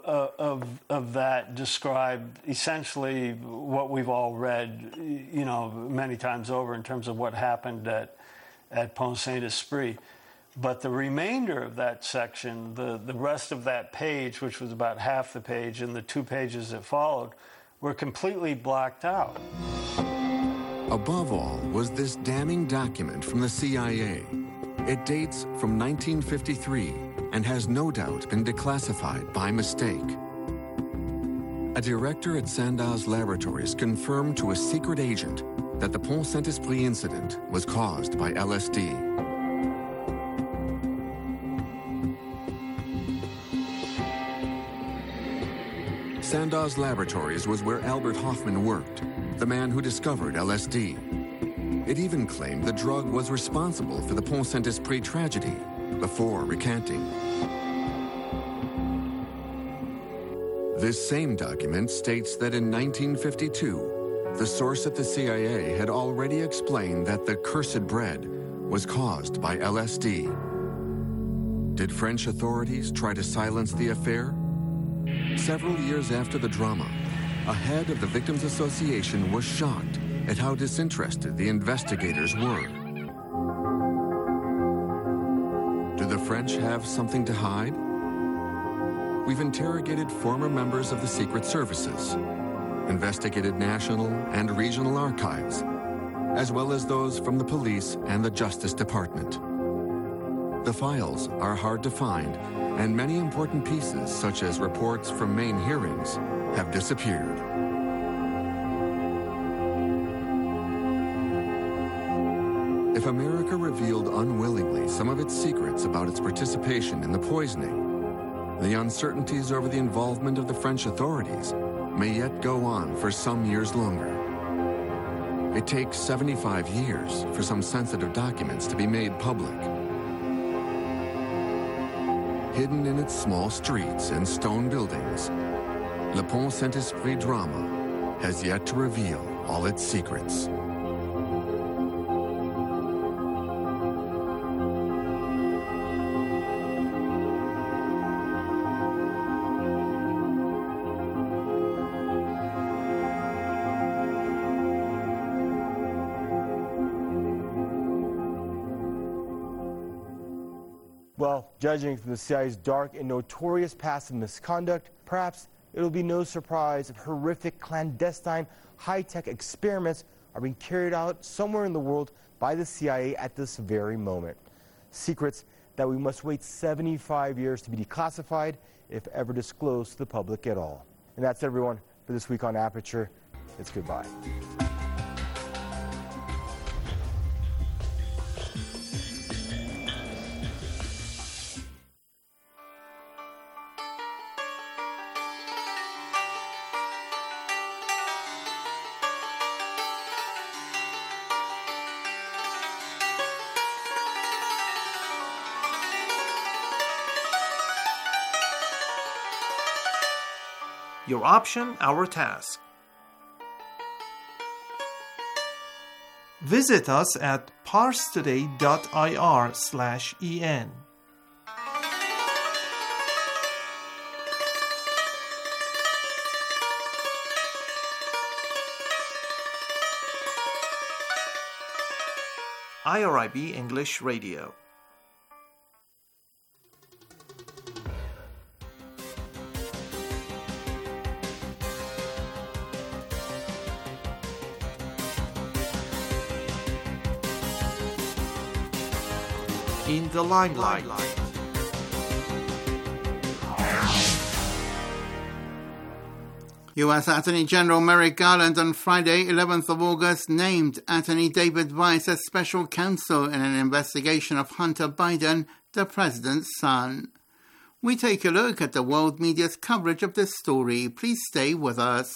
of that describe essentially what we've all read, many times over in terms of what happened at Pont Saint-Esprit. But the remainder of that section, the rest of that page, which was about half the page, and the 2 pages that followed, were completely blacked out. Above all was this damning document from the CIA. It dates from 1953 and has no doubt been declassified by mistake. A director at Sandoz Laboratories confirmed to a secret agent that the Pont Saint-Esprit incident was caused by LSD. Sandoz Laboratories was where Albert Hofmann worked, the man who discovered LSD. It even claimed the drug was responsible for the Pont Saint-Esprit tragedy, before recanting. This same document states that in 1952, the source at the CIA had already explained that the cursed bread was caused by LSD. Did French authorities try to silence the affair? Several years after the drama, a head of the Victims Association was shocked at how disinterested the investigators were. Do the French have something to hide? We've interrogated former members of the secret services, investigated national and regional archives, as well as those from the police and the Justice Department. The files are hard to find, and many important pieces, such as reports from main hearings, have disappeared. If America revealed unwillingly some of its secrets about its participation in the poisoning, the uncertainties over the involvement of the French authorities may yet go on for some years longer. It takes 75 years for some sensitive documents to be made public. Hidden in its small streets and stone buildings, Le Pont Saint-Esprit drama has yet to reveal all its secrets. Well, judging from the CIA's dark and notorious past of misconduct, perhaps it'll be no surprise if horrific, clandestine, high-tech experiments are being carried out somewhere in the world by the CIA at this very moment. Secrets that we must wait 75 years to be declassified, if ever disclosed to the public at all. And that's everyone for this week on Aperture. It's goodbye. Your option, our task. Visit us at parstoday.ir/en. IRIB English Radio. In the limelight. U.S. Attorney General Merrick Garland on Friday, 11th of August, named Attorney David Weiss as special counsel in an investigation of Hunter Biden, the president's son. We take a look at the world media's coverage of this story. Please stay with us.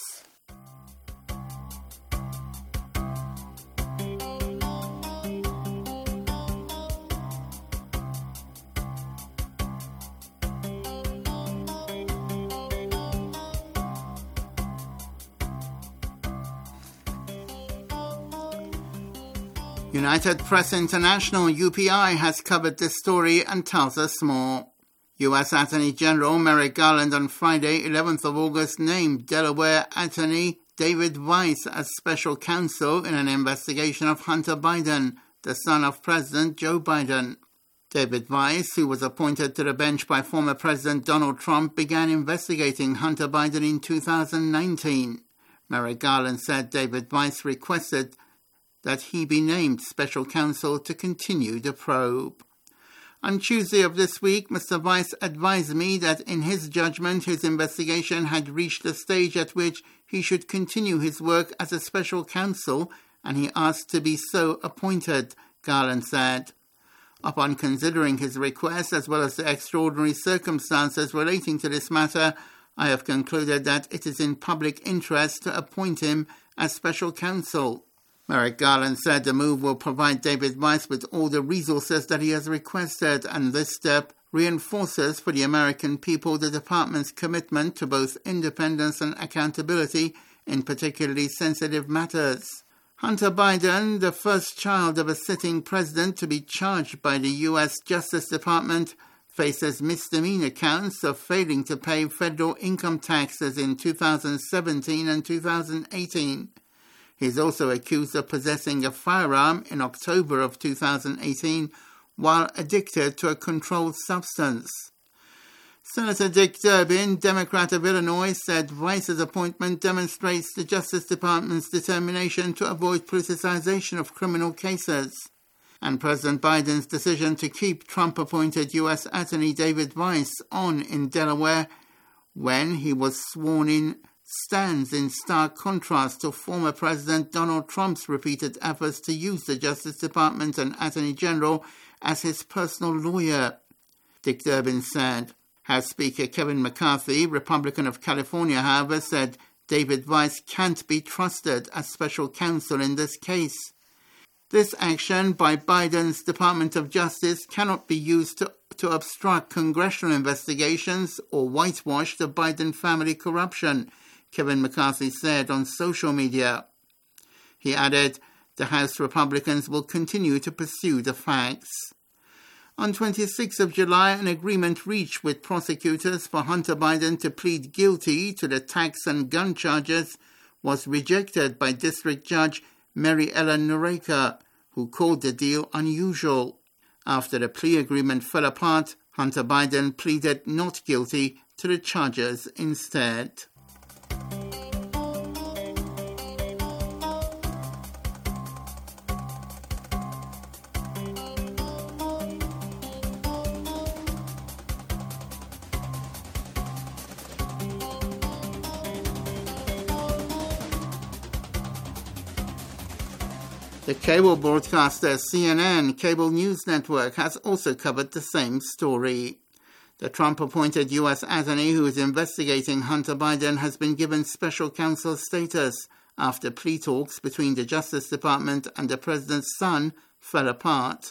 United Press International, UPI, has covered this story and tells us more. U.S. Attorney General Merrick Garland on Friday, 11th of August, named Delaware Attorney David Weiss as special counsel in an investigation of Hunter Biden, the son of President Joe Biden. David Weiss, who was appointed to the bench by former President Donald Trump, began investigating Hunter Biden in 2019. Merrick Garland said David Weiss requested that he be named special counsel to continue the probe. On Tuesday of this week, Mr. Weiss advised me that in his judgment, his investigation had reached a stage at which he should continue his work as a special counsel, and he asked to be so appointed, Garland said. Upon considering his request, as well as the extraordinary circumstances relating to this matter, I have concluded that it is in public interest to appoint him as special counsel. Merrick Garland said the move will provide David Weiss with all the resources that he has requested, and this step reinforces for the American people the department's commitment to both independence and accountability in particularly sensitive matters. Hunter Biden, the first child of a sitting president to be charged by the U.S. Justice Department, faces misdemeanor counts of failing to pay federal income taxes in 2017 and 2018. He is also accused of possessing a firearm in October of 2018 while addicted to a controlled substance. Senator Dick Durbin, Democrat of Illinois, said Weiss's appointment demonstrates the Justice Department's determination to avoid politicization of criminal cases. And President Biden's decision to keep Trump-appointed U.S. Attorney David Weiss on in Delaware when he was sworn in stands in stark contrast to former President Donald Trump's repeated efforts to use the Justice Department and Attorney General as his personal lawyer. Dick Durbin said. House Speaker Kevin McCarthy, Republican of California, however, said David Weiss can't be trusted as special counsel in this case. This action by Biden's Department of Justice cannot be used to obstruct congressional investigations or whitewash the Biden family corruption, Kevin McCarthy said on social media. He added, the House Republicans will continue to pursue the facts. On 26 of July, an agreement reached with prosecutors for Hunter Biden to plead guilty to the tax and gun charges was rejected by District Judge Mary Ellen Noreika, who called the deal unusual. After the plea agreement fell apart, Hunter Biden pleaded not guilty to the charges instead. The cable broadcaster CNN Cable News Network has also covered the same story. The Trump-appointed U.S. attorney who is investigating Hunter Biden has been given special counsel status after plea talks between the Justice Department and the president's son fell apart.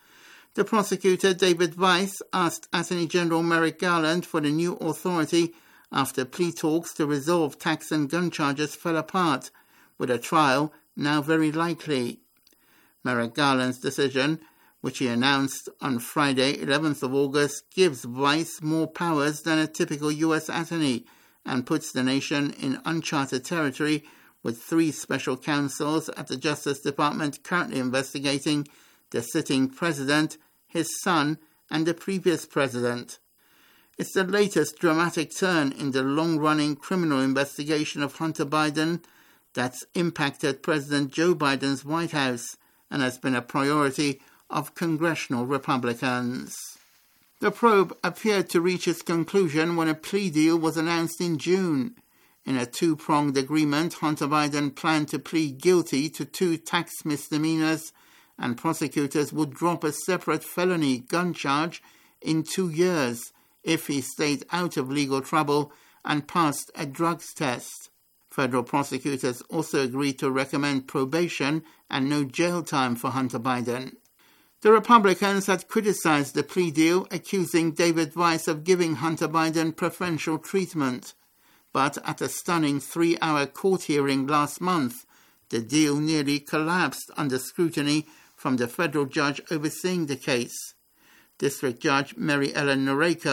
The prosecutor, David Weiss, asked Attorney General Merrick Garland for the new authority after plea talks to resolve tax and gun charges fell apart, with a trial now very likely. Merrick Garland's decision, which he announced on Friday, 11th of August, gives Weiss more powers than a typical U.S. attorney and puts the nation in uncharted territory with 3 special counsels at the Justice Department currently investigating the sitting president, his son, and the previous president. It's the latest dramatic turn in the long-running criminal investigation of Hunter Biden that's impacted President Joe Biden's White House and has been a priority of congressional Republicans. The probe appeared to reach its conclusion when a plea deal was announced in June. In a 2-pronged agreement, Hunter Biden planned to plead guilty to 2 tax misdemeanors, and prosecutors would drop a separate felony gun charge in 2 years if he stayed out of legal trouble and passed a drugs test. Federal prosecutors also agreed to recommend probation and no jail time for Hunter Biden. The Republicans had criticized the plea deal, accusing David Weiss of giving Hunter Biden preferential treatment. But at a stunning 3-hour court hearing last month, the deal nearly collapsed under scrutiny from the federal judge overseeing the case. District Judge Mary Ellen Noreika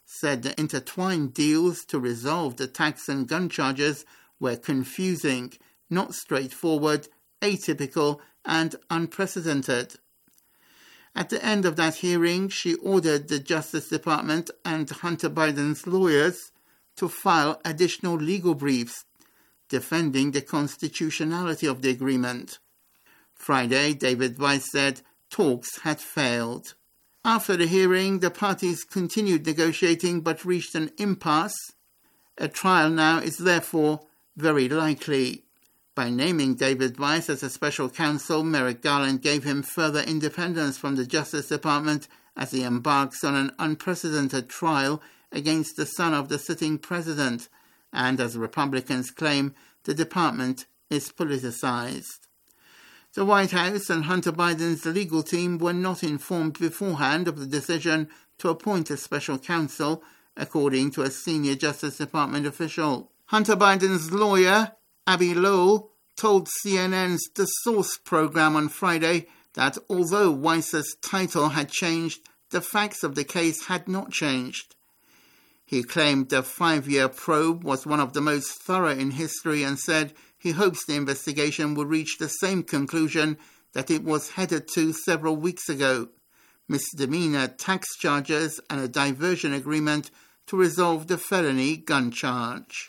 said the intertwined deals to resolve the tax and gun charges were confusing, not straightforward, atypical, and unprecedented. At the end of that hearing, she ordered the Justice Department and Hunter Biden's lawyers to file additional legal briefs defending the constitutionality of the agreement. Friday, David Weiss said talks had failed. After the hearing, the parties continued negotiating but reached an impasse. A trial now is therefore very likely. By naming David Weiss as a special counsel, Merrick Garland gave him further independence from the Justice Department as he embarks on an unprecedented trial against the son of the sitting president, and as Republicans claim, the department is politicized. The White House and Hunter Biden's legal team were not informed beforehand of the decision to appoint a special counsel, according to a senior Justice Department official. Hunter Biden's lawyer, Abbe Lowell, told CNN's The Source program on Friday that although Weiss's title had changed, the facts of the case had not changed. He claimed the 5-year probe was one of the most thorough in history and said he hopes the investigation will reach the same conclusion that it was headed to several weeks ago: misdemeanor tax charges and a diversion agreement to resolve the felony gun charge.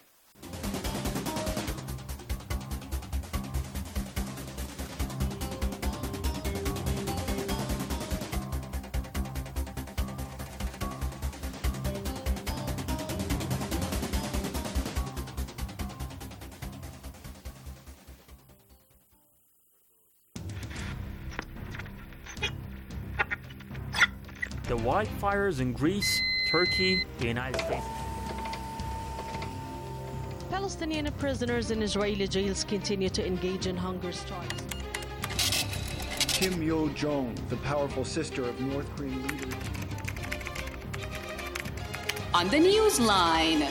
The wildfires in Greece, Turkey, the United States. Palestinian prisoners in Israeli jails continue to engage in hunger strikes. Kim Yo-jong, the powerful sister of North Korean leader. On the Newsline.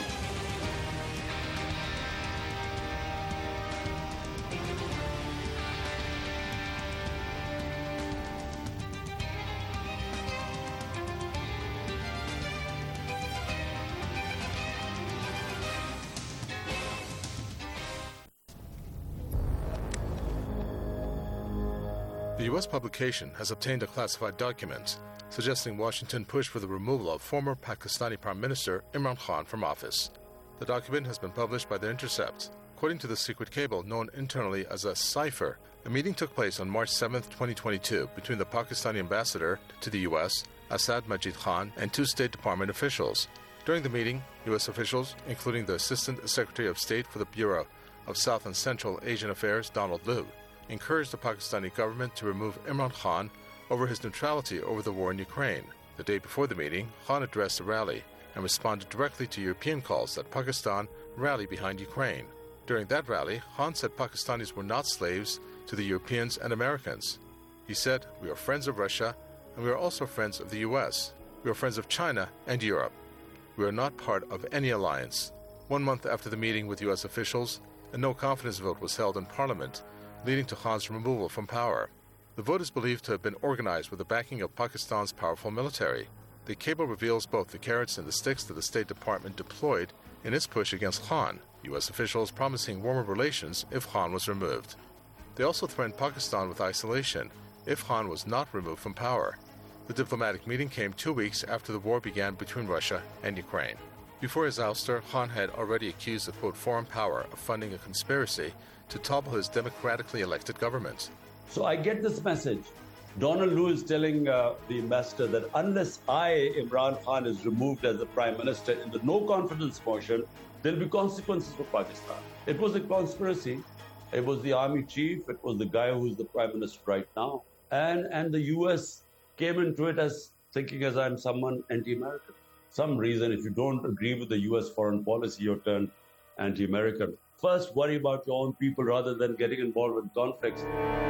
The U.S. publication has obtained a classified document suggesting Washington pushed for the removal of former Pakistani Prime Minister Imran Khan from office. The document has been published by The Intercept. According to the secret cable known internally as a cipher, a meeting took place on March 7, 2022 between the Pakistani ambassador to the U.S., Asad Majid Khan, and 2 State Department officials. During the meeting, U.S. officials, including the Assistant Secretary of State for the Bureau of South and Central Asian Affairs, Donald Lu, encouraged the Pakistani government to remove Imran Khan over his neutrality over the war in Ukraine. The day before the meeting, Khan addressed a rally and responded directly to European calls that Pakistan rally behind Ukraine. During that rally, Khan said Pakistanis were not slaves to the Europeans and Americans. He said, "We are friends of Russia, and we are also friends of the U.S. We are friends of China and Europe. We are not part of any alliance." 1 month after the meeting with U.S. officials, a no-confidence vote was held in Parliament, leading to Khan's removal from power. The vote is believed to have been organized with the backing of Pakistan's powerful military. The cable reveals both the carrots and the sticks that the State Department deployed in its push against Khan, U.S. officials promising warmer relations if Khan was removed. They also threatened Pakistan with isolation if Khan was not removed from power. The diplomatic meeting came 2 weeks after the war began between Russia and Ukraine. Before his ouster, Khan had already accused the quote foreign power of funding a conspiracy to topple his democratically elected government. So I get this message. Donald Lu is telling the ambassador that unless Imran Khan, is removed as the prime minister in the no confidence motion, there'll be consequences for Pakistan. It was a conspiracy. It was the army chief. It was the guy who's the prime minister right now. And the U.S. came into it as thinking as I'm someone anti-American. Some reason, if you don't agree with the U.S. foreign policy, you're turned anti-American. First, worry about your own people rather than getting involved with conflicts.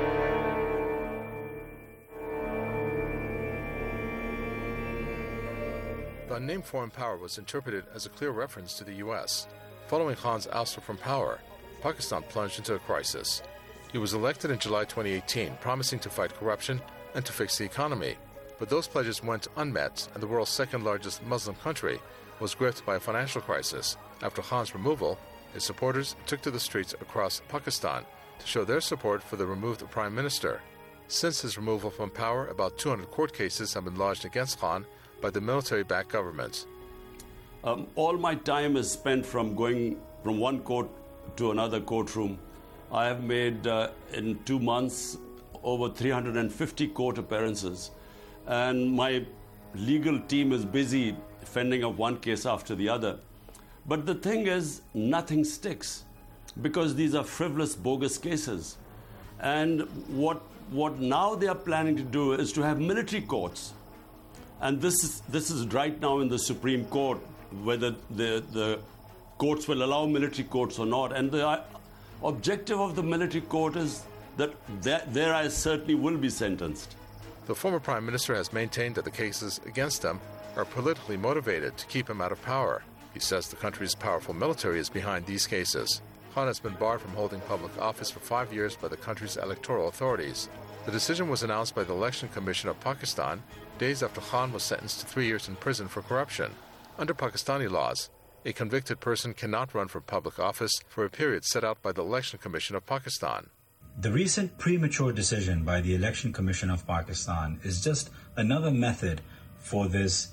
The unnamed foreign power was interpreted as a clear reference to the U.S. Following Khan's ouster from power, Pakistan plunged into a crisis. He was elected in July 2018, promising to fight corruption and to fix the economy. But those pledges went unmet, and the world's second-largest Muslim country was gripped by a financial crisis. After Khan's removal, his supporters took to the streets across Pakistan to show their support for the removed prime minister. Since his removal from power, about 200 court cases have been lodged against Khan by the military-backed government. All my time is spent from going from one court to another courtroom. I have made, in 2 months, over 350 court appearances. And my legal team is busy fending off one case after the other. But the thing is, nothing sticks because these are frivolous, bogus cases. And what now they are planning to do is to have military courts. And this is right now in the Supreme Court, whether the courts will allow military courts or not. And the objective of the military court is that there I certainly will be sentenced. The former prime minister has maintained that the cases against him are politically motivated to keep him out of power. He says the country's powerful military is behind these cases. Khan has been barred from holding public office for 5 years by the country's electoral authorities. The decision was announced by the Election Commission of Pakistan days after Khan was sentenced to 3 years in prison for corruption. Under Pakistani laws, a convicted person cannot run for public office for a period set out by the Election Commission of Pakistan. The recent premature decision by the Election Commission of Pakistan is just another method for this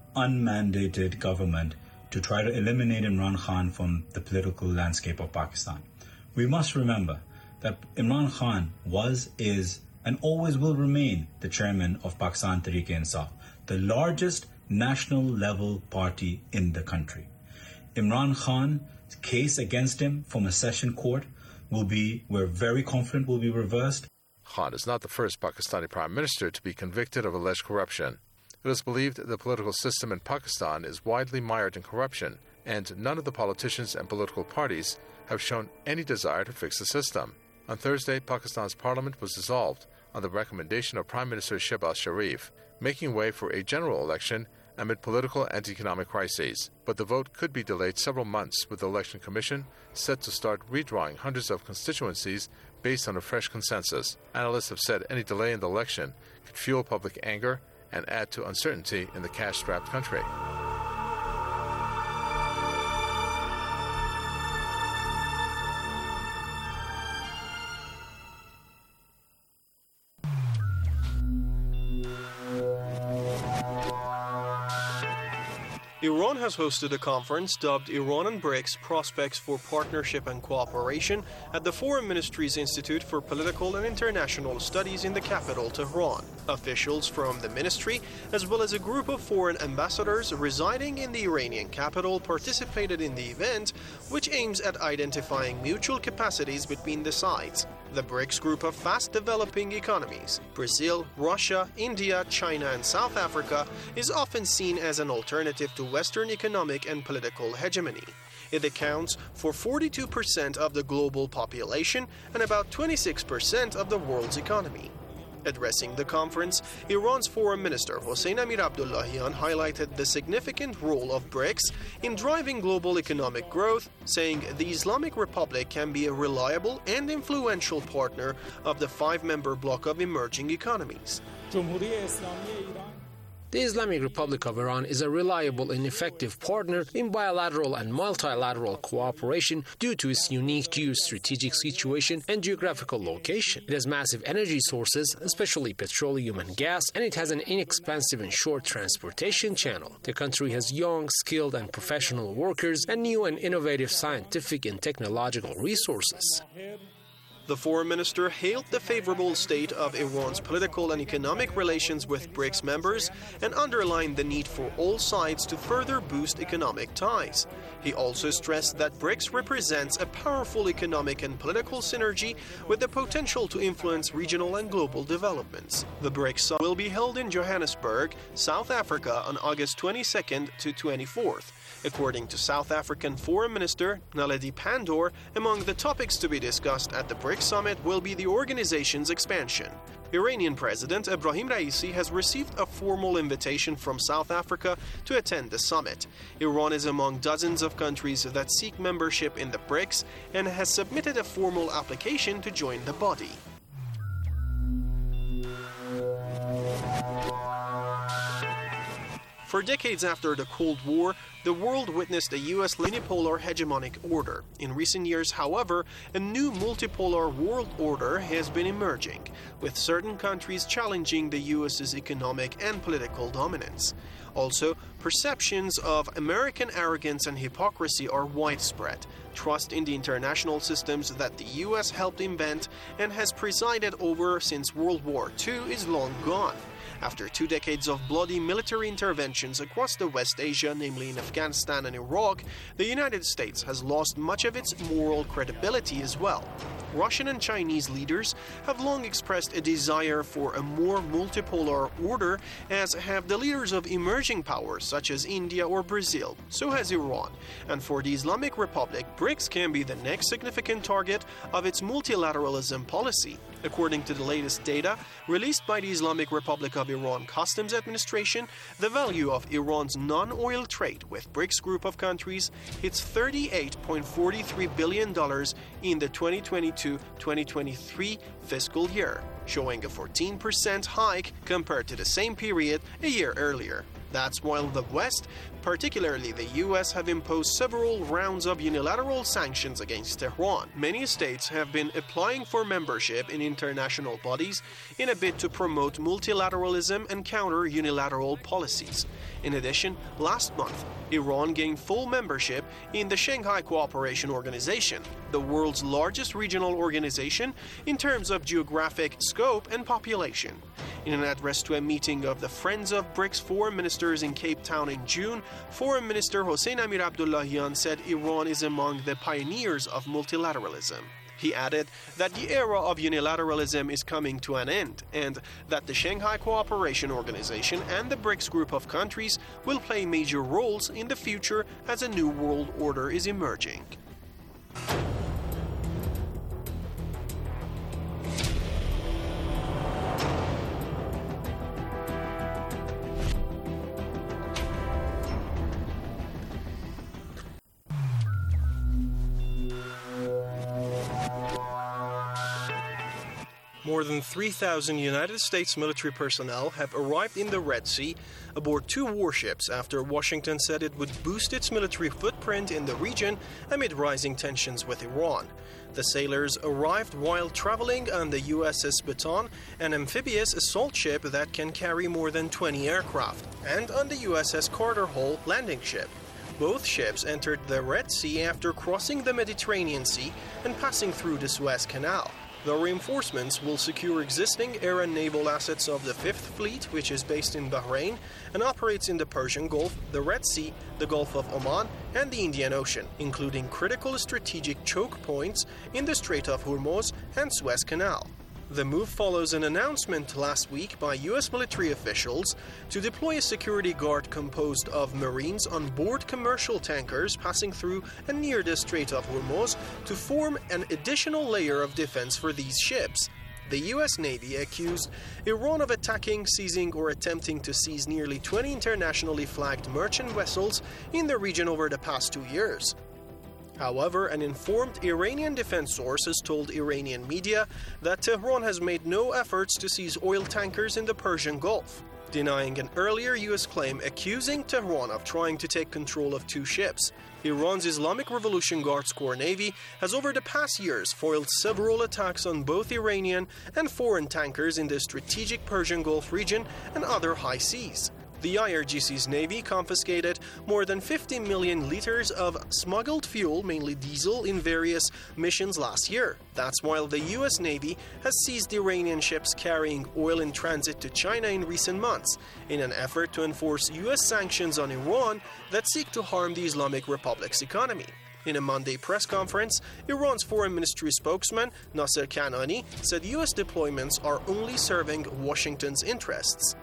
unmandated government to try to eliminate Imran Khan from the political landscape of Pakistan. We must remember that Imran Khan was, is, and always will remain the chairman of Pakistan Tehreek-e-Insaf, the largest national level party in the country. Imran Khan's case against him from a session court we're very confident will be reversed. Khan is not the first Pakistani prime minister to be convicted of alleged corruption. It is believed the political system in Pakistan is widely mired in corruption, and none of the politicians and political parties have shown any desire to fix the system. On Thursday, Pakistan's parliament was dissolved on the recommendation of Prime Minister Shehbaz Sharif, making way for a general election amid political and economic crises. But the vote could be delayed several months, with the Election Commission set to start redrawing hundreds of constituencies based on a fresh consensus. Analysts have said any delay in the election could fuel public anger and add to uncertainty in the cash-strapped country. Iran has hosted a conference dubbed Iran and BRICS Prospects for Partnership and Cooperation at the Foreign Ministry's Institute for Political and International Studies in the capital, Tehran. Officials from the ministry, as well as a group of foreign ambassadors residing in the Iranian capital, participated in the event, which aims at identifying mutual capacities between the sides. The BRICS group of fast-developing economies, Brazil, Russia, India, China, and South Africa, is often seen as an alternative to Western economic and political hegemony. It accounts for 42% of the global population and about 26% of the world's economy. Addressing the conference, Iran's Foreign Minister Hossein Amir-Abdollahian highlighted the significant role of BRICS in driving global economic growth, saying the Islamic Republic can be a reliable and influential partner of the five-member bloc of emerging economies. The Islamic Republic of Iran is a reliable and effective partner in bilateral and multilateral cooperation due to its unique geostrategic situation and geographical location. It has massive energy sources, especially petroleum and gas, and it has an inexpensive and short transportation channel. The country has young, skilled, and professional workers and new and innovative scientific and technological resources. The foreign minister hailed the favorable state of Iran's political and economic relations with BRICS members and underlined the need for all sides to further boost economic ties. He also stressed that BRICS represents a powerful economic and political synergy with the potential to influence regional and global developments. The BRICS summit will be held in Johannesburg, South Africa on August 22nd to 24th. According to South African Foreign Minister Naledi Pandor, among the topics to be discussed at the BRICS summit will be the organization's expansion. Iranian President Ebrahim Raisi has received a formal invitation from South Africa to attend the summit. Iran is among dozens of countries that seek membership in the BRICS and has submitted a formal application to join the body. For decades after the Cold War, the world witnessed a U.S. unipolar hegemonic order. In recent years, however, a new multipolar world order has been emerging, with certain countries challenging the U.S.'s economic and political dominance. Also, perceptions of American arrogance and hypocrisy are widespread. Trust in the international systems that the U.S. helped invent and has presided over since World War II is long gone. After 2 decades of bloody military interventions across the West Asia, namely in Afghanistan and Iraq, the United States has lost much of its moral credibility as well. Russian and Chinese leaders have long expressed a desire for a more multipolar order, as have the leaders of emerging powers such as India or Brazil. So has Iran. And for the Islamic Republic, BRICS can be the next significant target of its multilateralism policy. According to the latest data released by the Islamic Republic of Iran Customs Administration, the value of Iran's non-oil trade with BRICS group of countries hits $38.43 billion in the 2022-2023 fiscal year, showing a 14% hike compared to the same period a year earlier. That's while the West, particularly the US, have imposed several rounds of unilateral sanctions against Tehran. Many states have been applying for membership in international bodies in a bid to promote multilateralism and counter unilateral policies. In addition, last month, Iran gained full membership in the Shanghai Cooperation Organization, the world's largest regional organization in terms of geographic scope and population. In an address to a meeting of the Friends of BRICS foreign ministers in Cape Town in June, Foreign Minister Hossein Amir Abdullahian said Iran is among the pioneers of multilateralism. He added that the era of unilateralism is coming to an end, and that the Shanghai Cooperation Organization and the BRICS group of countries will play major roles in the future as a new world order is emerging. More than 3,000 United States military personnel have arrived in the Red Sea aboard 2 warships after Washington said it would boost its military footprint in the region amid rising tensions with Iran. The sailors arrived while traveling on the USS Baton, an amphibious assault ship that can carry more than 20 aircraft, and on the USS Carter Hall landing ship. Both ships entered the Red Sea after crossing the Mediterranean Sea and passing through the Suez Canal. The reinforcements will secure existing air and naval assets of the 5th Fleet, which is based in Bahrain and operates in the Persian Gulf, the Red Sea, the Gulf of Oman, and the Indian Ocean, including critical strategic choke points in the Strait of Hormuz and Suez Canal. The move follows an announcement last week by U.S. military officials to deploy a security guard composed of Marines on board commercial tankers passing through and near the Strait of Hormuz to form an additional layer of defense for these ships. The U.S. Navy accused Iran of attacking, seizing, or attempting to seize nearly 20 internationally flagged merchant vessels in the region over the past 2 years. However, an informed Iranian defense source has told Iranian media that Tehran has made no efforts to seize oil tankers in the Persian Gulf, denying an earlier U.S. claim accusing Tehran of trying to take control of 2 ships. Iran's Islamic Revolution Guards Corps Navy has over the past years foiled several attacks on both Iranian and foreign tankers in the strategic Persian Gulf region and other high seas. The IRGC's Navy confiscated more than 50 million liters of smuggled fuel, mainly diesel, in various missions last year. That's while the U.S. Navy has seized Iranian ships carrying oil in transit to China in recent months, in an effort to enforce U.S. sanctions on Iran that seek to harm the Islamic Republic's economy. In a Monday press conference, Iran's foreign ministry spokesman, Nasser Kanani, said U.S. deployments are only serving Washington's interests.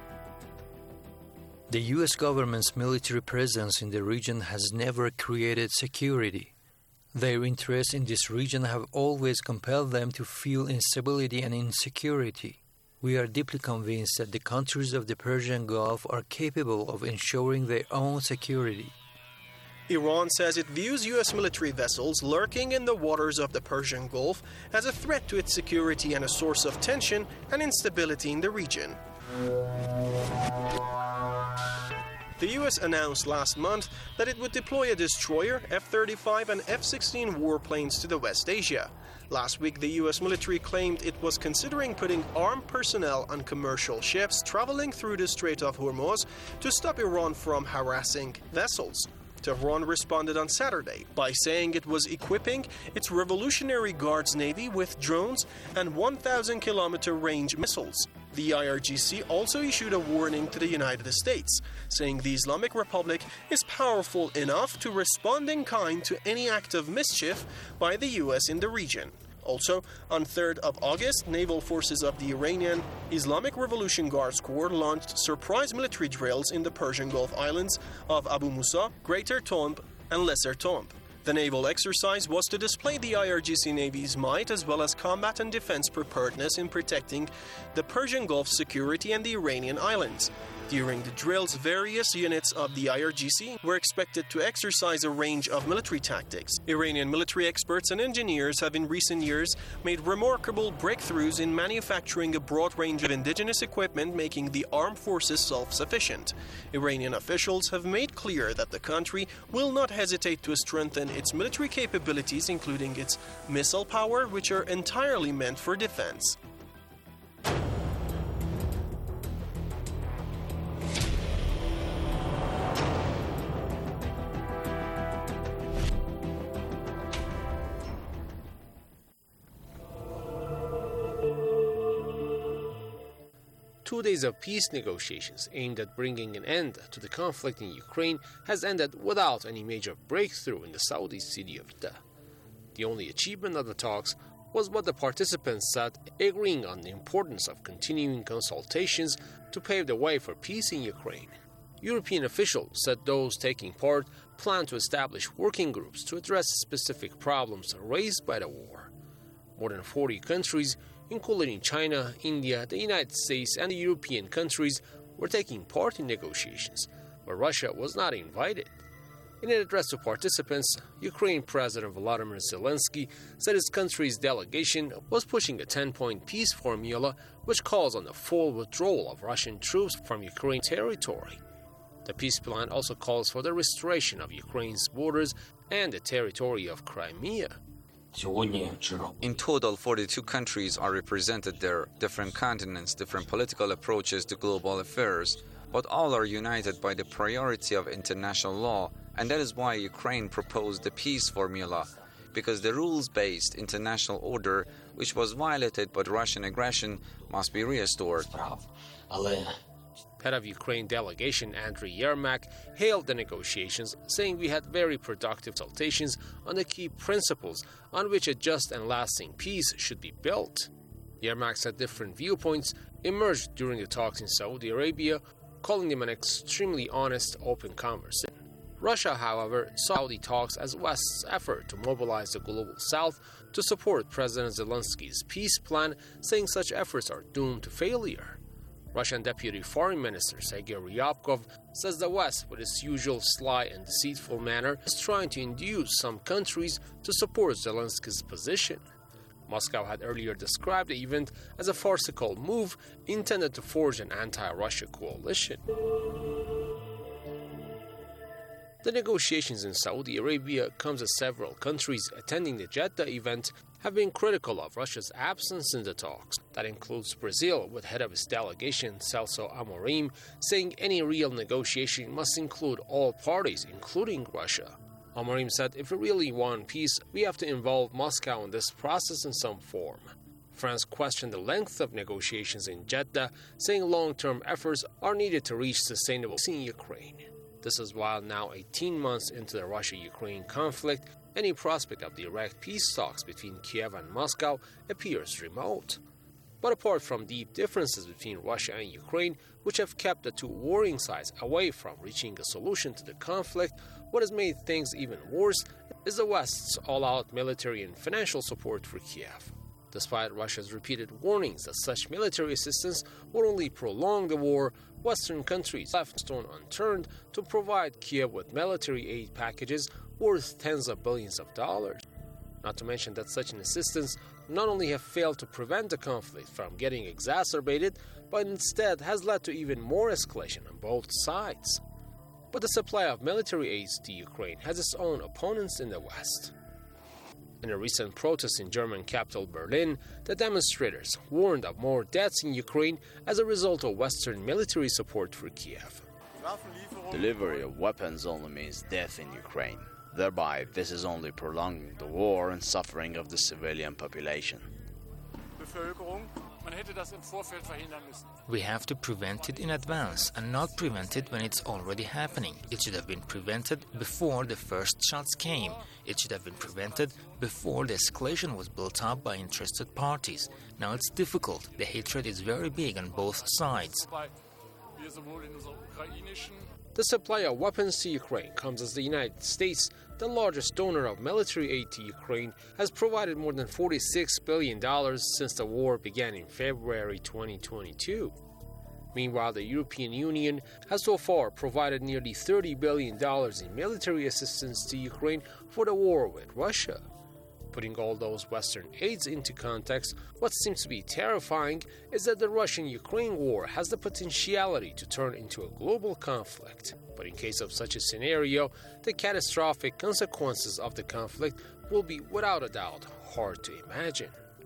The U.S. government's military presence in the region has never created security. Their interests in this region have always compelled them to feel instability and insecurity. We are deeply convinced that the countries of the Persian Gulf are capable of ensuring their own security. Iran says it views U.S. military vessels lurking in the waters of the Persian Gulf as a threat to its security and a source of tension and instability in the region. The U.S. announced last month that it would deploy a destroyer, F-35 and F-16 warplanes to the West Asia. Last week, the U.S. military claimed it was considering putting armed personnel on commercial ships traveling through the Strait of Hormuz to stop Iran from harassing vessels. Tehran responded on Saturday by saying it was equipping its Revolutionary Guards Navy with drones and 1,000-kilometer range missiles. The IRGC also issued a warning to the United States, saying the Islamic Republic is powerful enough to respond in kind to any act of mischief by the U.S. in the region. Also, on 3rd of August, naval forces of the Iranian Islamic Revolution Guards Corps launched surprise military drills in the Persian Gulf islands of Abu Musa, Greater Tomb, and Lesser Tomb. The naval exercise was to display the IRGC Navy's might as well as combat and defense preparedness in protecting the Persian Gulf security and the Iranian islands. During the drills, various units of the IRGC were expected to exercise a range of military tactics. Iranian military experts and engineers have in recent years made remarkable breakthroughs in manufacturing a broad range of indigenous equipment, making the armed forces self-sufficient. Iranian officials have made clear that the country will not hesitate to strengthen its military capabilities, including its missile power, which are entirely meant for defense. Two days of peace negotiations aimed at bringing an end to the conflict in Ukraine has ended without any major breakthrough in the Saudi city of Jeddah. The only achievement of the talks was what the participants said, agreeing on the importance of continuing consultations to pave the way for peace in Ukraine. European officials said those taking part plan to establish working groups to address specific problems raised by the war. More than 40 countries, including China, India, the United States, and the European countries, were taking part in negotiations, but Russia was not invited. In an address to participants, Ukraine President Volodymyr Zelensky said his country's delegation was pushing a 10-point peace formula which calls on the full withdrawal of Russian troops from Ukraine territory. The peace plan also calls for the restoration of Ukraine's borders and the territory of Crimea. In total, 42 countries are represented there, different continents, different political approaches to global affairs, but all are united by the priority of international law, and that is why Ukraine proposed the peace formula, because the rules-based international order, which was violated by Russian aggression, must be restored. Head of Ukraine delegation Andriy Yermak hailed the negotiations, saying we had very productive consultations on the key principles on which a just and lasting peace should be built. Yermak said different viewpoints emerged during the talks in Saudi Arabia, calling them an extremely honest, open conversation. Russia, however, saw Saudi talks as West's effort to mobilize the global South to support President Zelensky's peace plan, saying such efforts are doomed to failure. Russian Deputy Foreign Minister Sergei Ryabkov says the West, with its usual sly and deceitful manner, is trying to induce some countries to support Zelensky's position. Moscow had earlier described the event as a farcical move intended to forge an anti-Russia coalition. The negotiations in Saudi Arabia comes as several countries attending the Jeddah event have been critical of Russia's absence in the talks. That includes Brazil, with head of its delegation, Celso Amorim, saying any real negotiation must include all parties, including Russia. Amorim said, if we really want peace, we have to involve Moscow in this process in some form. France questioned the length of negotiations in Jeddah, saying long-term efforts are needed to reach sustainable peace in Ukraine. This is while now 18 months into the Russia-Ukraine conflict, any prospect of direct peace talks between Kiev and Moscow appears remote. But apart from deep differences between Russia and Ukraine, which have kept the two warring sides away from reaching a solution to the conflict, what has made things even worse is the West's all-out military and financial support for Kiev. Despite Russia's repeated warnings that such military assistance would only prolong the war, Western countries left stone unturned to provide Kiev with military aid packages worth tens of billions of dollars. Not to mention that such an assistance not only have failed to prevent the conflict from getting exacerbated, but instead has led to even more escalation on both sides. but the supply of military aids to Ukraine has its own opponents in the West. In a recent protest in German capital Berlin, the demonstrators warned of more deaths in Ukraine as a result of Western military support for Kiev. Delivery of weapons only means death in Ukraine. Thereby, this is only prolonging the war and suffering of the civilian population. We have to prevent it in advance and not prevent it when it's already happening. It should have been prevented before the first shots came. It should have been prevented before the escalation was built up by interested parties. Now it's difficult. The hatred is very big on both sides. The supply of weapons to Ukraine comes as the United States, the largest donor of military aid to Ukraine, has provided more than $46 billion since the war began in February 2022. Meanwhile, the European Union has so far provided nearly $30 billion in military assistance to Ukraine for the war with Russia. Putting all those Western aids into context, what seems to be terrifying is that the Russian-Ukraine war has the potentiality to turn into a global conflict. But in case of such a scenario, the catastrophic consequences of the conflict will be without a doubt hard to imagine.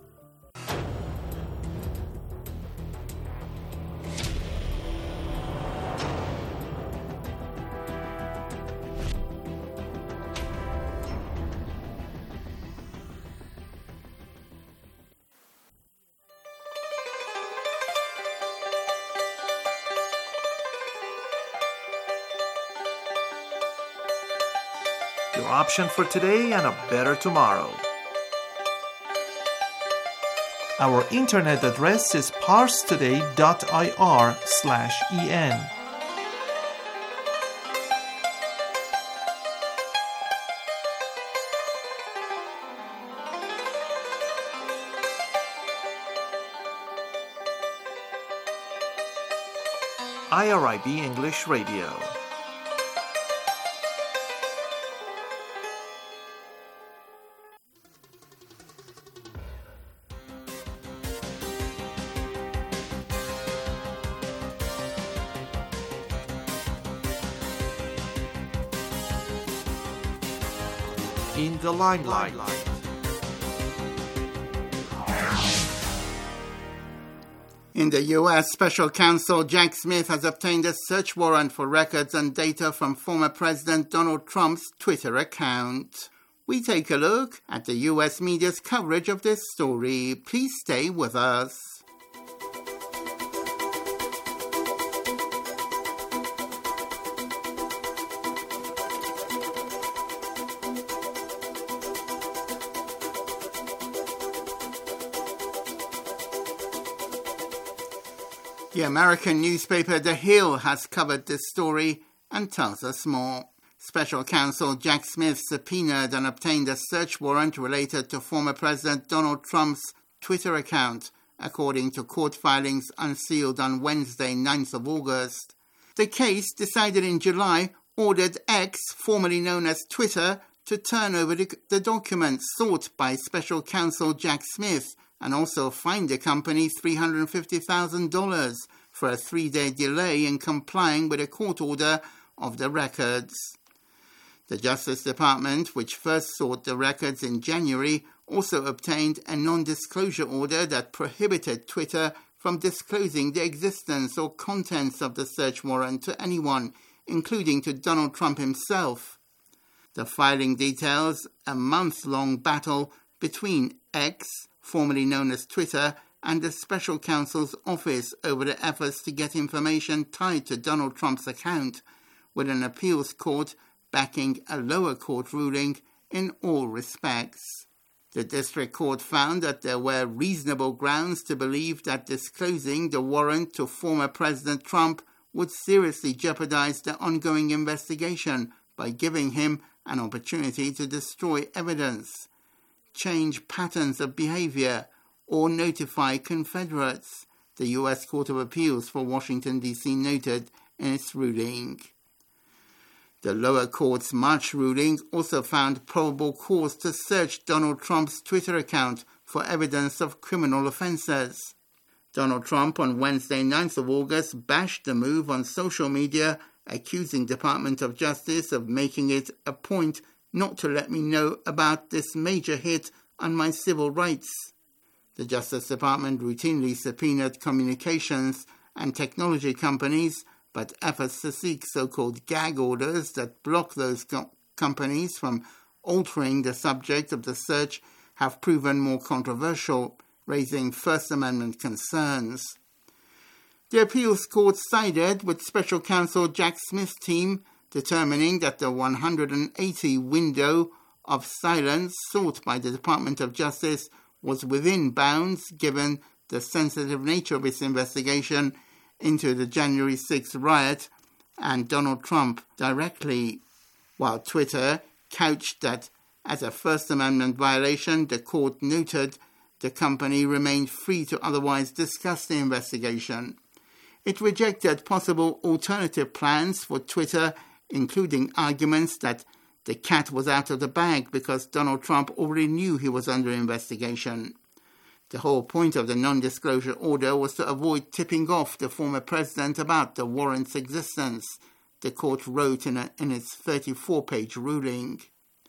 Your option for today and a better tomorrow. Our internet address is parstoday.ir/en. IRIB English Radio. In the limelight. In the U.S., Special Counsel Jack Smith has obtained a search warrant for records and data from former President Donald Trump's Twitter account. We take a look at the U.S. media's coverage of this story. Please stay with us. The American newspaper The Hill has covered this story and tells us more. Special Counsel Jack Smith subpoenaed and obtained a search warrant related to former President Donald Trump's Twitter account, according to court filings unsealed on Wednesday, 9th of August. The case, decided in July, ordered X, formerly known as Twitter, to turn over the documents sought by Special Counsel Jack Smith and also fined the company $350,000 for a 3-day delay in complying with a court order of the records. The Justice Department, which first sought the records in January, also obtained a non-disclosure order that prohibited Twitter from disclosing the existence or contents of the search warrant to anyone, including to Donald Trump himself. The filing details a month-long battle between X, formerly known as Twitter, and the Special Counsel's office over the efforts to get information tied to Donald Trump's account, with an appeals court backing a lower court ruling in all respects. The district court found that there were reasonable grounds to believe that disclosing the warrant to former President Trump would seriously jeopardize the ongoing investigation by giving him an opportunity to destroy evidence, change patterns of behavior, or notify Confederates, the U.S. Court of Appeals for Washington, D.C. noted in its ruling. The lower court's March ruling also found probable cause to search Donald Trump's Twitter account for evidence of criminal offenses. Donald Trump on Wednesday, 9th of August, bashed the move on social media accusing Department of Justice of making it a point not to let me know about this major hit on my civil rights. The Justice Department routinely subpoenaed communications and technology companies, but efforts to seek so-called gag orders that block those companies from altering the subject of the search have proven more controversial, raising First Amendment concerns. The appeals court sided with Special Counsel Jack Smith's team, determining that the 180 window of silence sought by the Department of Justice was within bounds given the sensitive nature of its investigation into the January 6th riot and Donald Trump directly, while Twitter couched that as a First Amendment violation. The court noted the company remained free to otherwise discuss the investigation. It rejected possible alternative plans for Twitter, including arguments that the cat was out of the bag because Donald Trump already knew he was under investigation. The whole point of the non-disclosure order was to avoid tipping off the former president about the warrant's existence, the court wrote in its 34-page ruling.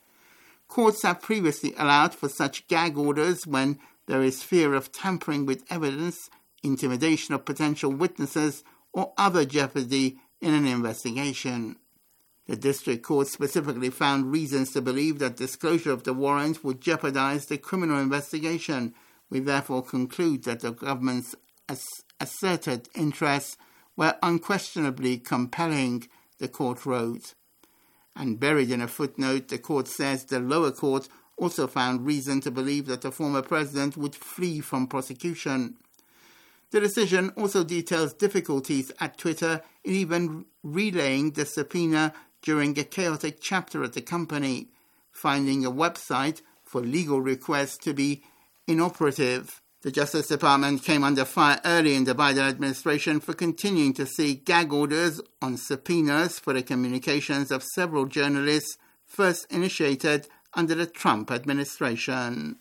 Courts have previously allowed for such gag orders when there is fear of tampering with evidence, intimidation of potential witnesses, or other jeopardy in an investigation. The district court specifically found reasons to believe that disclosure of the warrant would jeopardize the criminal investigation. We therefore conclude that the government's asserted interests were unquestionably compelling, the court wrote. And buried in a footnote, the court says the lower court also found reason to believe that the former president would flee from prosecution. The decision also details difficulties at Twitter in even relaying the subpoena during a chaotic chapter at the company, finding a website for legal requests to be inoperative. The Justice Department came under fire early in the Biden administration for continuing to seek gag orders on subpoenas for the communications of several journalists, first initiated under the Trump administration.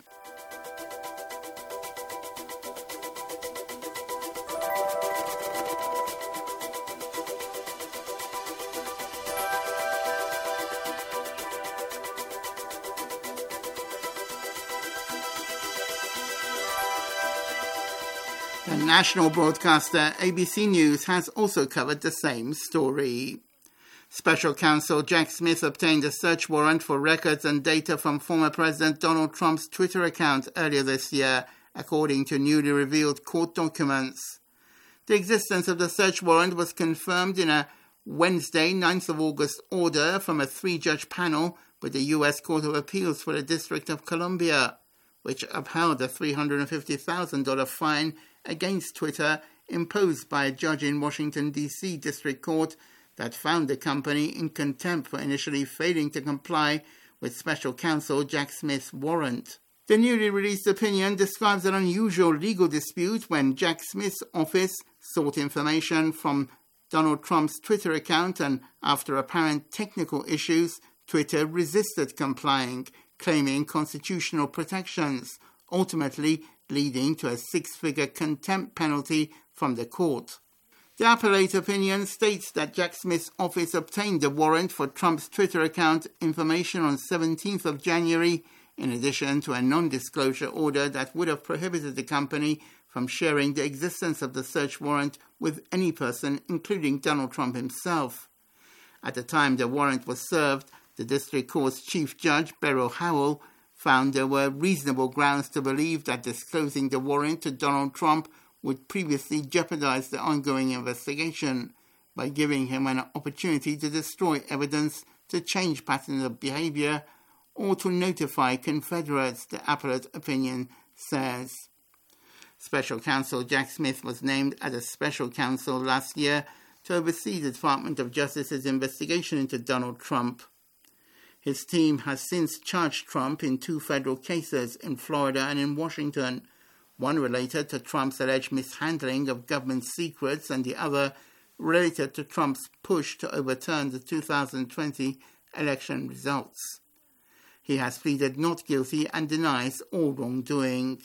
The national broadcaster ABC News has also covered the same story. Special Counsel Jack Smith obtained a search warrant for records and data from former President Donald Trump's Twitter account earlier this year, according to newly revealed court documents. The existence of the search warrant was confirmed in a Wednesday, 9th of August order from a 3-judge panel with the U.S. Court of Appeals for the District of Columbia, which upheld a $350,000 fine against Twitter imposed by a judge in Washington, D.C. District Court that found the company in contempt for initially failing to comply with Special Counsel Jack Smith's warrant. The newly released opinion describes an unusual legal dispute when Jack Smith's office sought information from Donald Trump's Twitter account, and after apparent technical issues, Twitter resisted complying, claiming constitutional protections, ultimately leading to a 6-figure contempt penalty from the court. The appellate opinion states that Jack Smith's office obtained the warrant for Trump's Twitter account information on 17th of January, in addition to a non-disclosure order that would have prohibited the company from sharing the existence of the search warrant with any person, including Donald Trump himself. At the time the warrant was served, the district court's chief judge, Beryl Howell, found there were reasonable grounds to believe that disclosing the warrant to Donald Trump would previously jeopardize the ongoing investigation by giving him an opportunity to destroy evidence, to change patterns of behavior, or to notify Confederates, the appellate opinion says. Special Counsel Jack Smith was named as a special counsel last year to oversee the Department of Justice's investigation into Donald Trump. His team has since charged Trump in 2 federal cases in Florida and in Washington, one related to Trump's alleged mishandling of government secrets and the other related to Trump's push to overturn the 2020 election results. He has pleaded not guilty and denies all wrongdoing.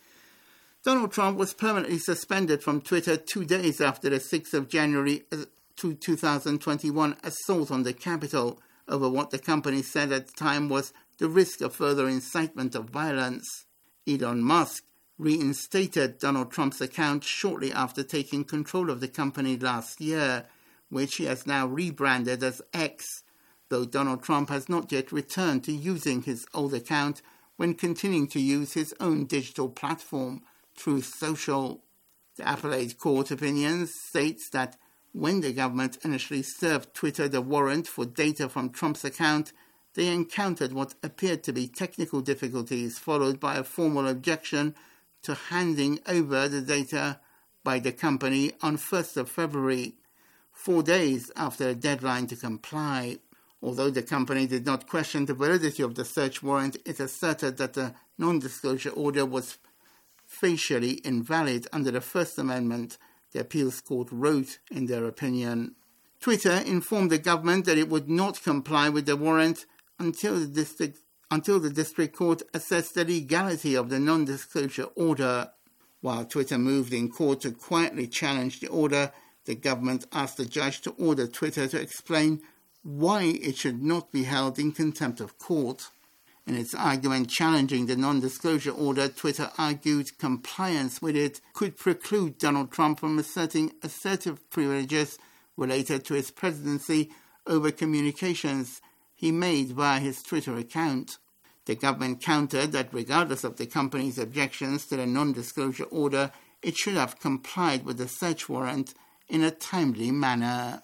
Donald Trump was permanently suspended from Twitter 2 days after the 6th of January to 2021 assault on the Capitol over what the company said at the time was the risk of further incitement of violence. Elon Musk reinstated Donald Trump's account shortly after taking control of the company last year, which he has now rebranded as X, though Donald Trump has not yet returned to using his old account when continuing to use his own digital platform, Truth Social. The appellate court opinion states that when the government initially served Twitter the warrant for data from Trump's account, they encountered what appeared to be technical difficulties, followed by a formal objection to handing over the data by the company on 1st of February, 4 days after a deadline to comply. Although the company did not question the validity of the search warrant, it asserted that the non-disclosure order was facially invalid under the First Amendment, the appeals court wrote in their opinion. Twitter informed the government that it would not comply with the warrant until the district court assessed the legality of the non-disclosure order. While Twitter moved in court to quietly challenge the order, the government asked the judge to order Twitter to explain why it should not be held in contempt of court. In its argument challenging the non-disclosure order, Twitter argued compliance with it could preclude Donald Trump from asserting assertive privileges related to his presidency over communications he made via his Twitter account. The government countered that regardless of the company's objections to the non-disclosure order, it should have complied with the search warrant in a timely manner.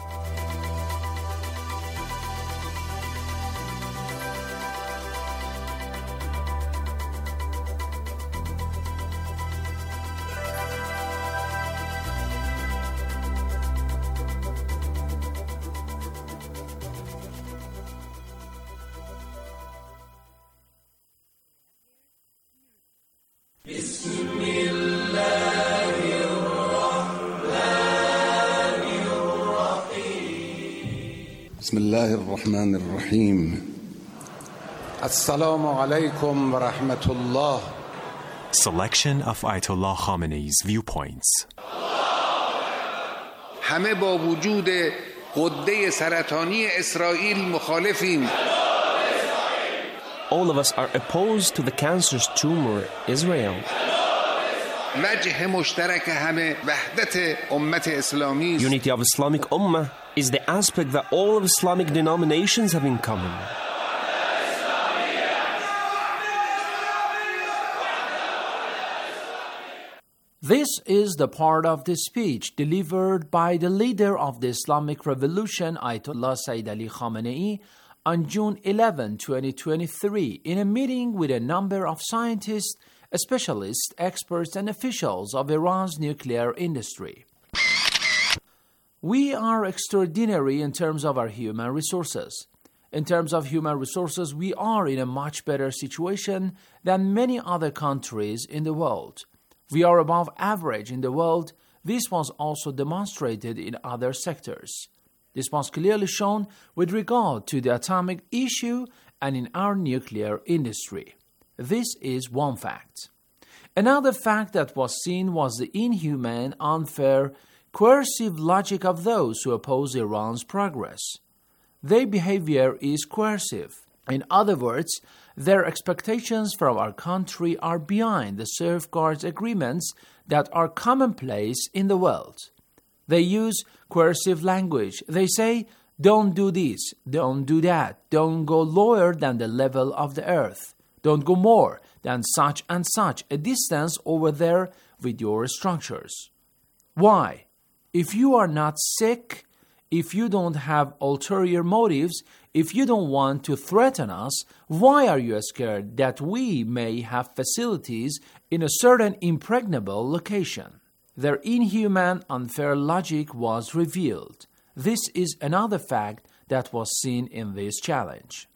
بسم الله الرحمن الرحيم السلام عليكم ورحمة الله. Selection of Ayatollah Khamenei's viewpoints. همه با وجود غده سرطانی اسرائیل مخالفیم. All of us are opposed to the cancerous tumor Israel. وجه مشترک همه وحدت امت اسلامی. Unity of Islamic Ummah is the aspect that all of Islamic denominations have in common. This is the part of the speech delivered by the leader of the Islamic Revolution, Ayatollah Sayyid Ali Khamenei, on June 11, 2023, in a meeting with a number of scientists, specialists, experts, and officials of Iran's nuclear industry. We are extraordinary in terms of our human resources. In terms of human resources, we are in a much better situation than many other countries in the world. We are above average in the world. This was also demonstrated in other sectors. This was clearly shown with regard to the atomic issue and in our nuclear industry. This is one fact. Another fact that was seen was the inhumane, unfair, coercive logic of those who oppose Iran's progress. Their behavior is coercive. In other words, their expectations from our country are behind the safeguards agreements that are commonplace in the world. They use coercive language. They say, don't do this, don't do that, don't go lower than the level of the earth, don't go more than such and such a distance over there with your structures. Why? If you are not sick, if you don't have ulterior motives, if you don't want to threaten us, why are you scared that we may have facilities in a certain impregnable location? Their inhuman, unfair logic was revealed. This is another fact that was seen in this challenge.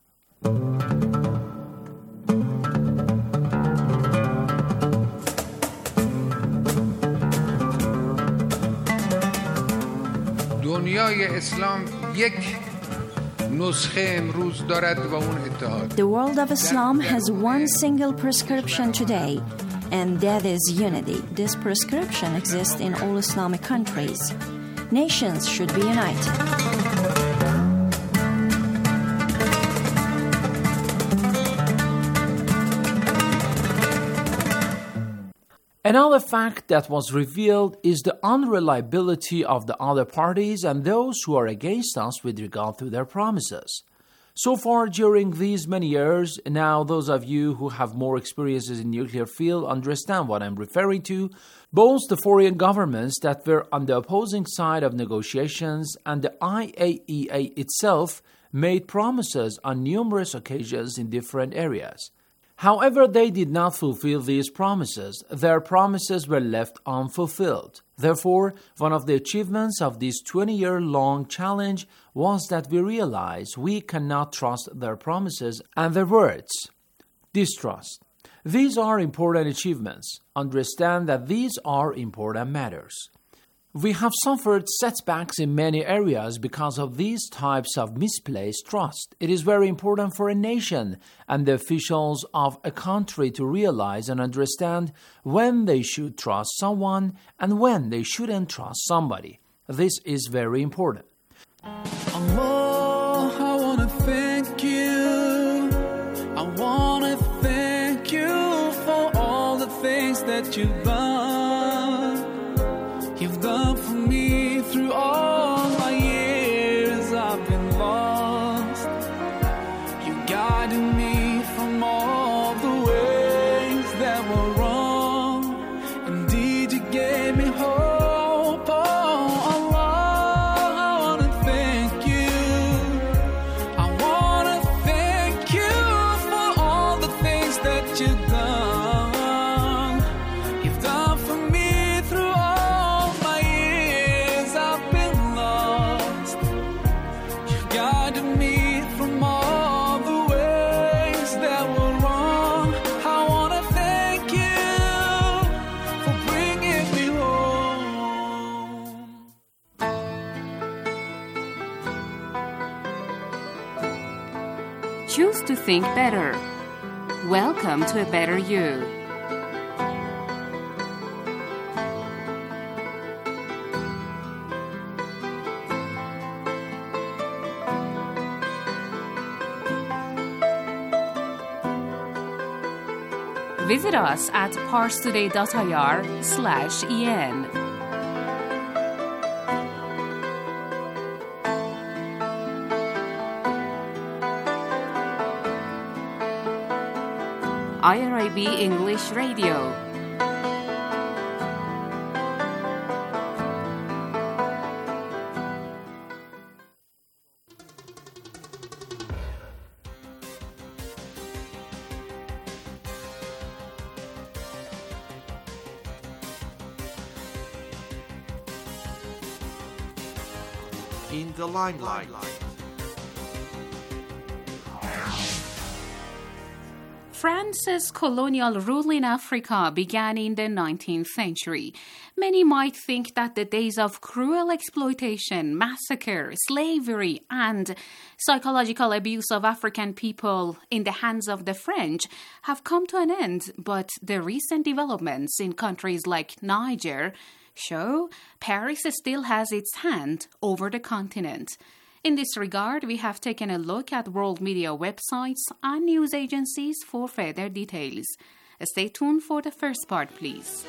دنیای اسلام یک نسخه امروز دارد و اون اتحاد. The world of Islam has one single prescription today, and that is unity. This prescription exists in all Islamic countries. Nations should be united. Another fact that was revealed is the unreliability of the other parties and those who are against us with regard to their promises. So far during these many years, now those of you who have more experiences in nuclear field understand what I'm referring to, both the foreign governments that were on the opposing side of negotiations and the IAEA itself made promises on numerous occasions in different areas. However, they did not fulfill these promises. Their promises were left unfulfilled. Therefore, one of the achievements of this 20-year-long challenge was that we realized we cannot trust their promises and their words. Distrust. These are important achievements. Understand that these are important matters. We have suffered setbacks in many areas because of these types of misplaced trust. It is very important for a nation and the officials of a country to realize and understand when they should trust someone and when they shouldn't trust somebody. This is very important. Allah, I want to thank you. I want to thank you for all the things that you've done. You've done for me through all my years I've been lost. You guided me from all the ways that were wrong. Indeed, you gave me hope. Oh, Allah, I want to thank you. I want to thank you for all the things that you've done. You've done for me through all me from all the ways that were wrong. I want to thank you for bringing me home. Choose to think better. Welcome to a better you. Visit us at parstoday.ir/en. IRIB English Radio. In the limelight. France's colonial rule in Africa began in the 19th century. Many might think that the days of cruel exploitation, massacre, slavery, and psychological abuse of African people in the hands of the French have come to an end, but the recent developments in countries like Niger show Paris still has its hand over the continent. In this regard, we have taken a look at world media websites and news agencies for further details. Stay tuned for the first part, please.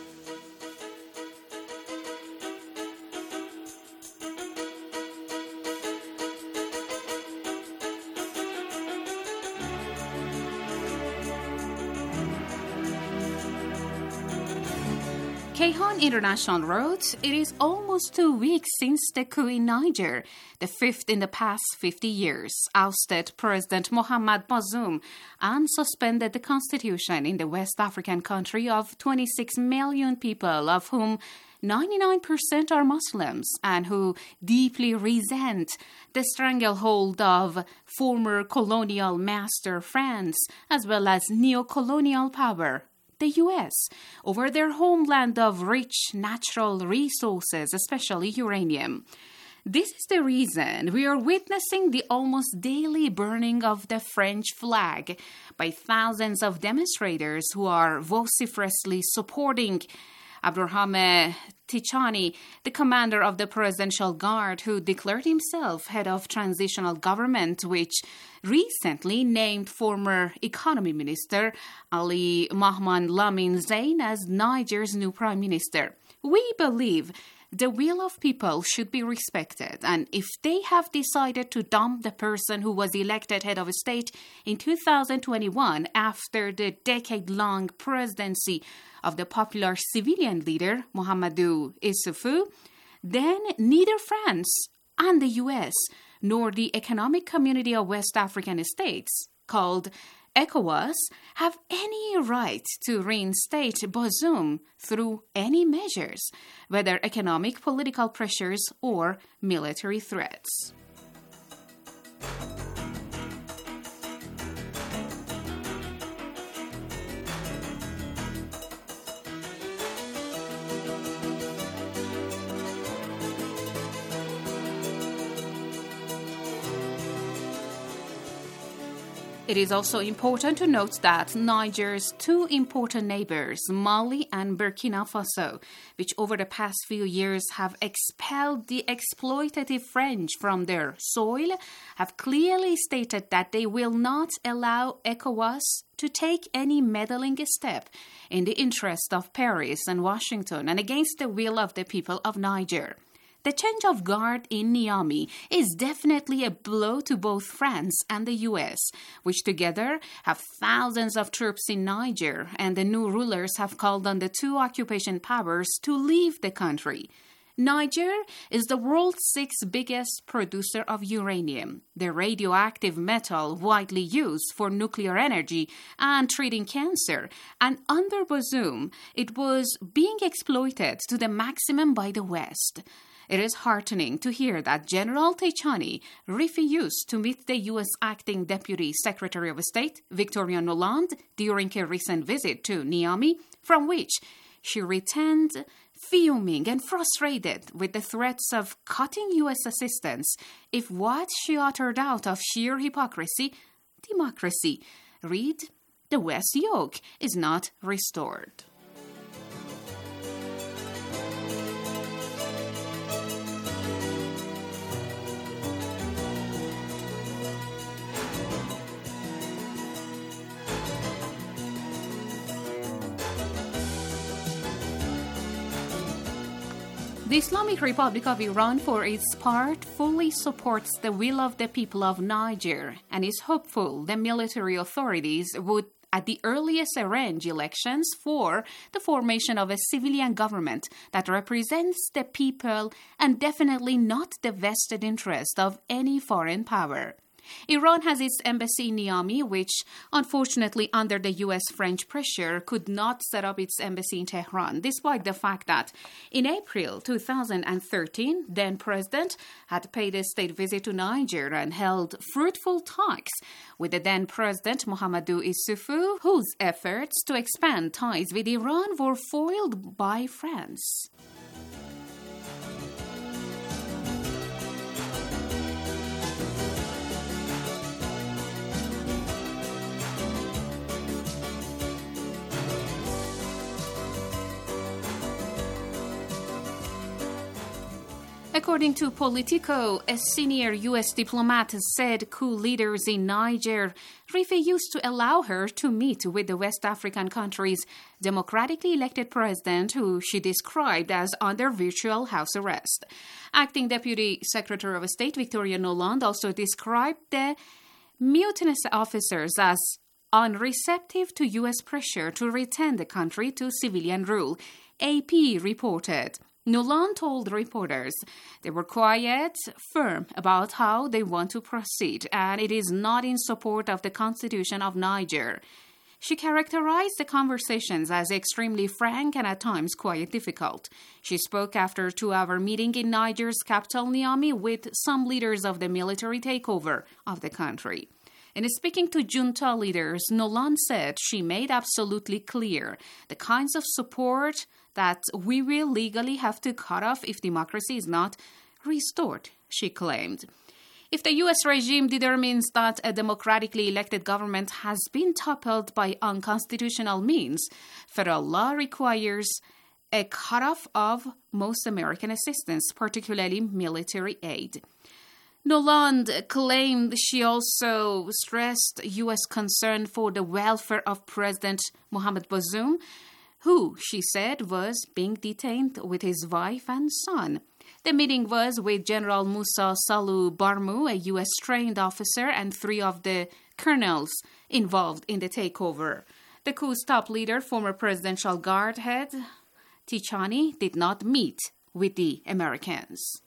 Kayhan International wrote, "It is almost 2 weeks since the coup in Niger, the fifth in the past 50 years, ousted President Mohamed Bazoum and suspended the constitution in the West African country of 26 million people, of whom 99% are Muslims and who deeply resent the stranglehold of former colonial master France as well as neo-colonial power, the U.S., over their homeland of rich natural resources, especially uranium. This is the reason we are witnessing the almost daily burning of the French flag by thousands of demonstrators who are vociferously supporting Abdurrahman Tichani, the commander of the Presidential Guard, who declared himself head of transitional government, which recently named former Economy Minister Ali Mohamed Lamine Zain as Niger's new prime minister. We believe the will of people should be respected, and if they have decided to dump the person who was elected head of state in 2021 after the decade-long presidency of the popular civilian leader, Mahamadou Issoufou, then neither France and the US nor the Economic Community of West African States, called ECOWAS, have any right to reinstate Bazoum through any measures, whether economic, political pressures, or military threats. It is also important to note that Niger's two important neighbors, Mali and Burkina Faso, which over the past few years have expelled the exploitative French from their soil, have clearly stated that they will not allow ECOWAS to take any meddling step in the interest of Paris and Washington and against the will of the people of Niger. The change of guard in Niamey is definitely a blow to both France and the US, which together have thousands of troops in Niger, and the new rulers have called on the two occupation powers to leave the country. Niger is the world's sixth biggest producer of uranium, the radioactive metal widely used for nuclear energy and treating cancer, and under Bazoum, it was being exploited to the maximum by the West. It is heartening to hear that General Tichani refused to meet the U.S. Acting Deputy Secretary of State, Victoria Nuland, during a recent visit to Niamey, from which she returned fuming and frustrated with the threats of cutting U.S. assistance if what she uttered out of sheer hypocrisy, democracy, read, the West yoke, is not restored. The Islamic Republic of Iran, for its part, fully supports the will of the people of Niger and is hopeful the military authorities would at the earliest arrange elections for the formation of a civilian government that represents the people and definitely not the vested interest of any foreign power. Iran has its embassy in Niamey, which, unfortunately, under the U.S.-French pressure, could not set up its embassy in Tehran, despite the fact that in April 2013, then-President had paid a state visit to Niger and held fruitful talks with the then-President Mahamadou Issoufou, whose efforts to expand ties with Iran were foiled by France. According to Politico, a senior U.S. diplomat said coup leaders in Niger refused to allow her to meet with the West African country's democratically elected president, who she described as under virtual house arrest. Acting Deputy Secretary of State Victoria Nuland also described the mutinous officers as unreceptive to U.S. pressure to return the country to civilian rule, AP reported. Nuland told reporters they were quiet, firm about how they want to proceed, and it is not in support of the Constitution of Niger. She characterized the conversations as extremely frank and at times quite difficult. She spoke after a 2-hour meeting in Niger's capital Niamey with some leaders of the military takeover of the country. In speaking to junta leaders, Nuland said she made absolutely clear the kinds of support that we will legally have to cut off if democracy is not restored, she claimed. If the U.S. regime determines that a democratically elected government has been toppled by unconstitutional means, federal law requires a cutoff of most American assistance, particularly military aid. Nuland claimed she also stressed U.S. concern for the welfare of President Mohamed Bazoum, who, she said, was being detained with his wife and son. The meeting was with General Musa Salou Barmou, a U.S.-trained officer, and 3 of the colonels involved in the takeover. The coup's top leader, former Presidential Guard head Tichani, did not meet with the Americans.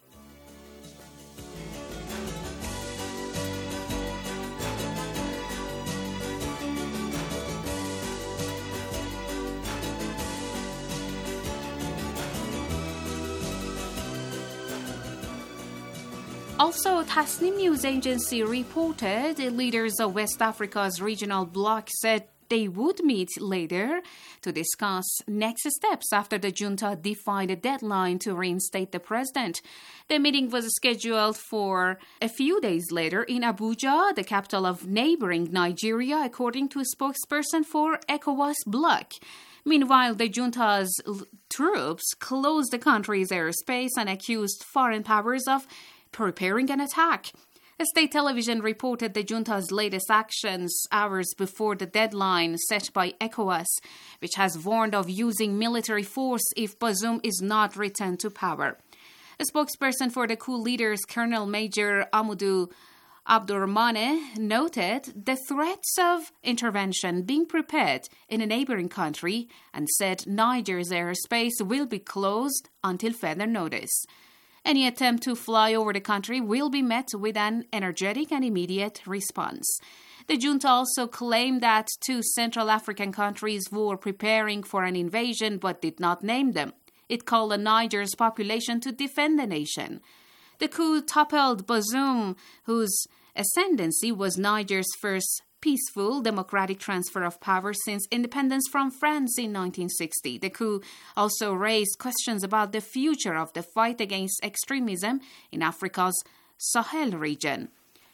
Also, Tasnim News Agency reported the leaders of West Africa's regional bloc said they would meet later to discuss next steps after the junta defied a deadline to reinstate the president. The meeting was scheduled for a few days later in Abuja, the capital of neighboring Nigeria, according to a spokesperson for ECOWAS bloc. Meanwhile, the junta's troops closed the country's airspace and accused foreign powers of preparing an attack. A state television reported the junta's latest actions hours before the deadline set by ECOWAS, which has warned of using military force if Bazoum is not returned to power. A spokesperson for the coup leaders, Colonel Major Amadou Abdourahmane, noted the threats of intervention being prepared in a neighboring country and said Niger's airspace will be closed until further notice. Any attempt to fly over the country will be met with an energetic and immediate response. The junta also claimed that 2 Central African countries were preparing for an invasion but did not name them. It called on Niger's population to defend the nation. The coup toppled Bazoum, whose ascendancy was Niger's first peaceful democratic transfer of power since independence from France in 1960. The coup also raised questions about the future of the fight against extremism in Africa's Sahel region.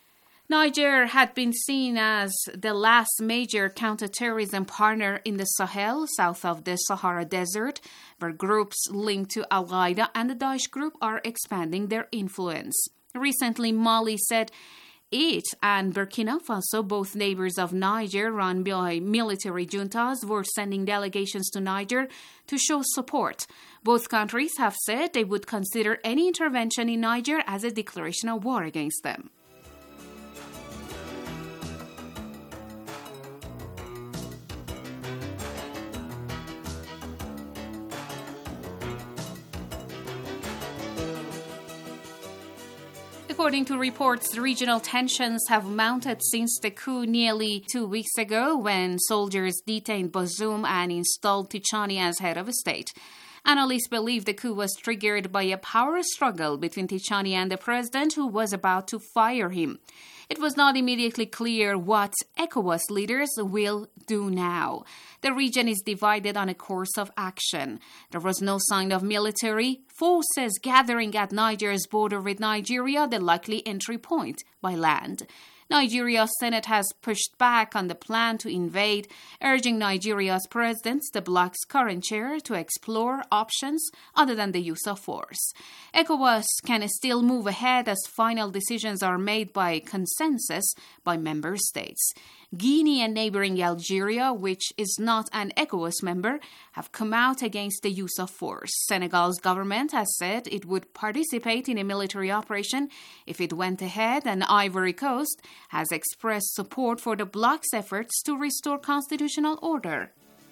Niger had been seen as the last major counterterrorism partner in the Sahel, south of the Sahara Desert, where groups linked to Al-Qaeda and the Daesh group are expanding their influence. Recently, Mali said it and Burkina Faso, both neighbors of Niger run by military juntas, were sending delegations to Niger to show support. Both countries have said they would consider any intervention in Niger as a declaration of war against them. According to reports, regional tensions have mounted since the coup nearly 2 weeks ago when soldiers detained Bazoum and installed Tichani as head of state. Analysts believe the coup was triggered by a power struggle between Tichani and the president, who was about to fire him. It was not immediately clear what ECOWAS leaders will do now. The region is divided on a course of action. There was no sign of military forces gathering at Niger's border with Nigeria, the likely entry point by land. Nigeria's Senate has pushed back on the plan to invade, urging Nigeria's president, the bloc's current chair, to explore options other than the use of force. ECOWAS can still move ahead as final decisions are made by consensus by member states. Guinea and neighboring Algeria, which is not an ECOWAS member, have come out against the use of force. Senegal's government has said it would participate in a military operation if it went ahead, and Ivory Coast has expressed support for the bloc's efforts to restore constitutional order.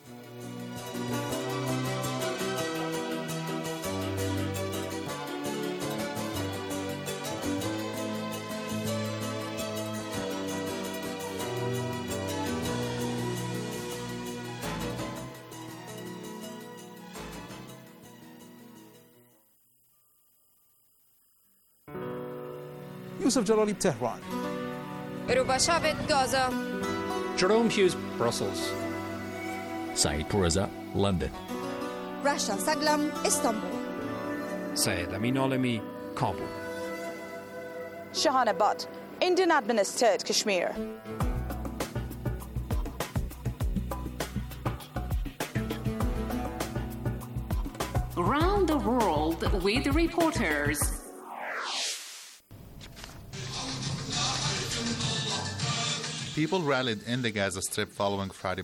Yusuf Jalali, Tehran. Rubashavit, Gaza. Jerome Hughes, Brussels. Saeed Pourreza, London. Rasha Saglam, Istanbul. Saeed Amin Alami, Kabul. Shahana Butt, Indian administered Kashmir. Round the World with reporters. People rallied in the Gaza Strip following Friday